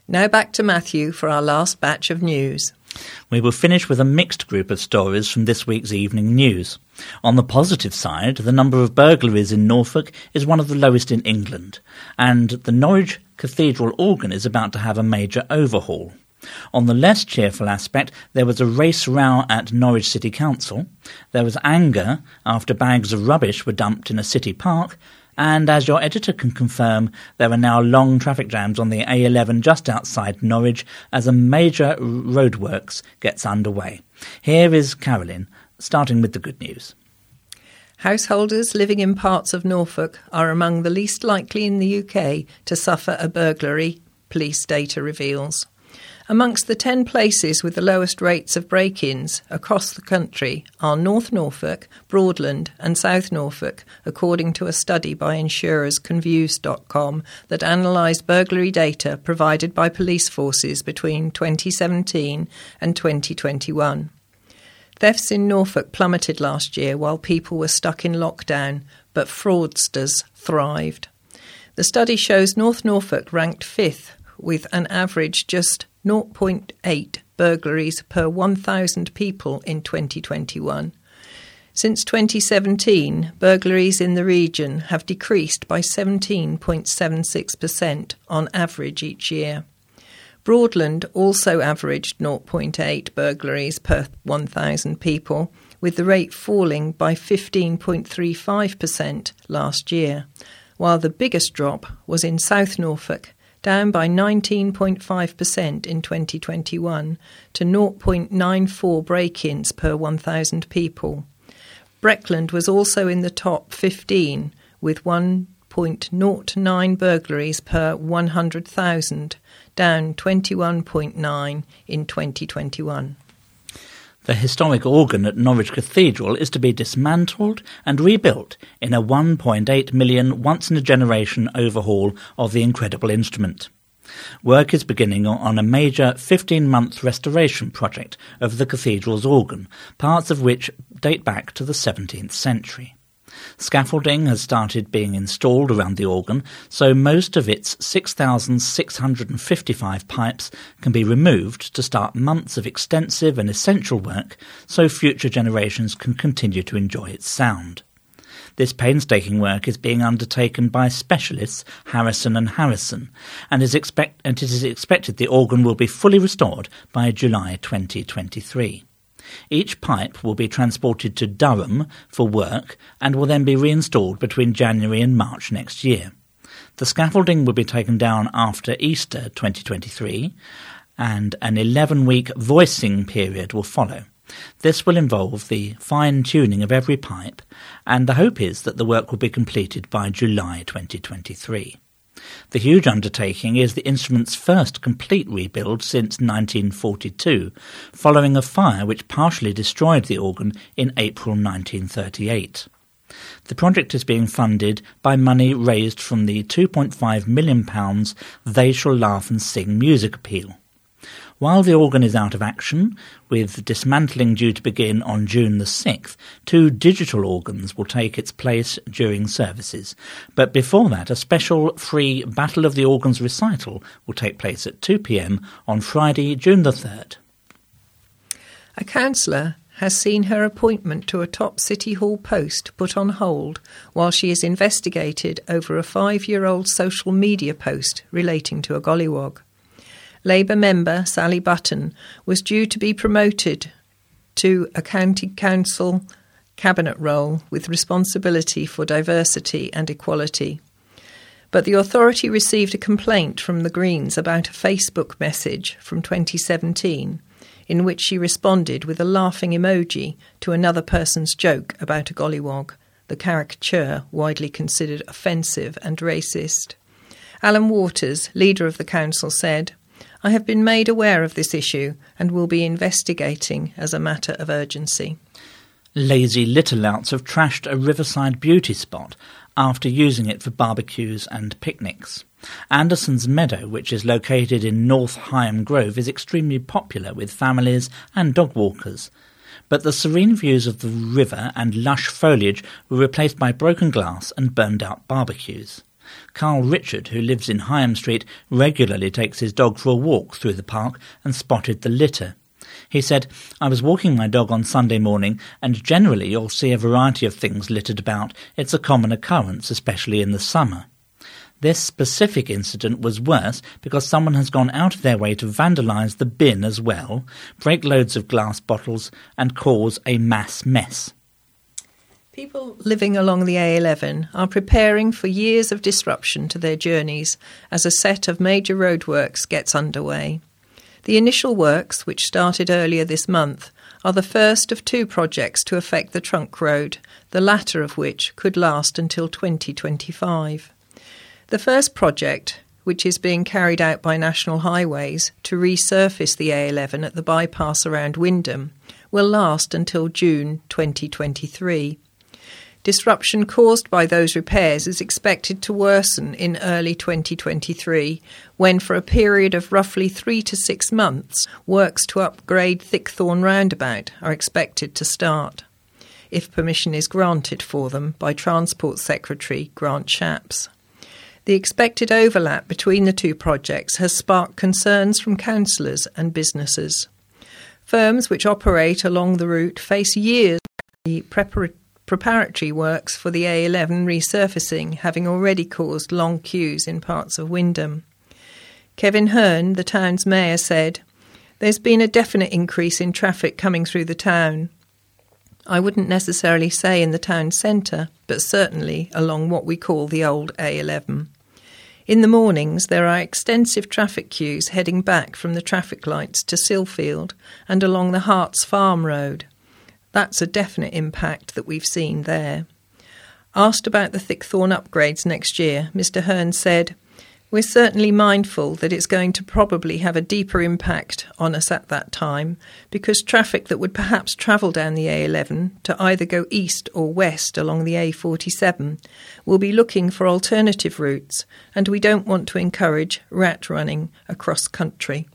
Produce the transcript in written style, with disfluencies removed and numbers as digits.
Now back to Matthew for our last batch of news. We will finish with a mixed group of stories from this week's evening news. On the positive side, the number of burglaries in Norfolk is one of the lowest in England, and the Norwich Cathedral organ is about to have a major overhaul. On the less cheerful aspect, there was a race row at Norwich City Council, there was anger after bags of rubbish were dumped in a city park, and as your editor can confirm, there are now long traffic jams on the A11 just outside Norwich as a major roadworks gets underway. Here is Carolyn, starting with the good news. Householders living in parts of Norfolk are among the least likely in the UK to suffer a burglary, police data reveals. Amongst the 10 places with the lowest rates of break-ins across the country are North Norfolk, Broadland and South Norfolk, according to a study by insurers Confused.com that analysed burglary data provided by police forces between 2017 and 2021. Thefts in Norfolk plummeted last year while people were stuck in lockdown, but fraudsters thrived. The study shows North Norfolk ranked 5th with an average just 0.8 burglaries per 1,000 people in 2021. Since 2017, burglaries in the region have decreased by 17.76% on average each year. Broadland also averaged 0.8 burglaries per 1,000 people, with the rate falling by 15.35% last year, while the biggest drop was in South Norfolk, down by 19.5% in 2021 to 0.94 break-ins per 1,000 people. Breckland was also in the top 15 with 1.09 burglaries per 100,000, down 21.9 in 2021. The historic organ at Norwich Cathedral is to be dismantled and rebuilt in a £1.8 million once-in-a-generation overhaul of the incredible instrument. Work is beginning on a major 15-month restoration project of the cathedral's organ, parts of which date back to the 17th century. Scaffolding has started being installed around the organ, so most of its 6,655 pipes can be removed to start months of extensive and essential work so future generations can continue to enjoy its sound. This painstaking work is being undertaken by specialists Harrison and Harrison, and it is expected the organ will be fully restored by July 2023. Each pipe will be transported to Durham for work and will then be reinstalled between January and March next year. The scaffolding will be taken down after Easter 2023 and an 11-week voicing period will follow. This will involve the fine-tuning of every pipe, and the hope is that the work will be completed by July 2023. The huge undertaking is the instrument's first complete rebuild since 1942, following a fire which partially destroyed the organ in April 1938. The project is being funded by money raised from the £2.5 million They Shall Laugh and Sing music appeal. While the organ is out of action, with dismantling due to begin on June the 6th, 2 digital organs will take its place during services. But before that, a special free Battle of the Organs recital will take place at 2 p.m. on Friday, June the 3rd. A councillor has seen her appointment to a top City Hall post put on hold while she is investigated over a 5-year-old social media post relating to a gollywog. Labour member Sally Button was due to be promoted to a county council cabinet role with responsibility for diversity and equality. But the authority received a complaint from the Greens about a Facebook message from 2017 in which she responded with a laughing emoji to another person's joke about a gollywog, the caricature widely considered offensive and racist. Alan Waters, leader of the council, said, "I have been made aware of this issue and will be investigating as a matter of urgency." Lazy little-outs have trashed a riverside beauty spot after using it for barbecues and picnics. Anderson's Meadow, which is located in North Higham Grove, is extremely popular with families and dog walkers. But the serene views of the river and lush foliage were replaced by broken glass and burned-out barbecues. Carl Richard, who lives in Hyam Street, regularly takes his dog for a walk through the park and spotted the litter. He said, "I was walking my dog on Sunday morning, and generally you'll see a variety of things littered about. It's a common occurrence, especially in the summer." This specific incident was worse because someone has gone out of their way to vandalise the bin as well, break loads of glass bottles and cause a mass mess. People living along the A11 are preparing for years of disruption to their journeys as a set of major roadworks gets underway. The initial works, which started earlier this month, are the first of two projects to affect the trunk road, the latter of which could last until 2025. The first project, which is being carried out by National Highways to resurface the A11 at the bypass around Wymondham, will last until June 2023. Disruption caused by those repairs is expected to worsen in early 2023, when for a period of roughly 3 to 6 months, works to upgrade Thickthorne Roundabout are expected to start, if permission is granted for them by Transport Secretary Grant Shapps. The expected overlap between the two projects has sparked concerns from councillors and businesses. Firms which operate along the route face years of the preparatory works for the A11 resurfacing, having already caused long queues in parts of Wymondham. Kevin Hearn, the town's mayor, said, "There's been a definite increase in traffic coming through the town. I wouldn't necessarily say in the town centre, but certainly along what we call the old A11. In the mornings there are extensive traffic queues heading back from the traffic lights to Sillfield and along the Harts Farm Road. That's a definite impact that we've seen there." Asked about the Thickthorne upgrades next year, Mr Hearn said, "We're certainly mindful that it's going to probably have a deeper impact on us at that time, because traffic that would perhaps travel down the A11 to either go east or west along the A47 will be looking for alternative routes, and we don't want to encourage rat running across country."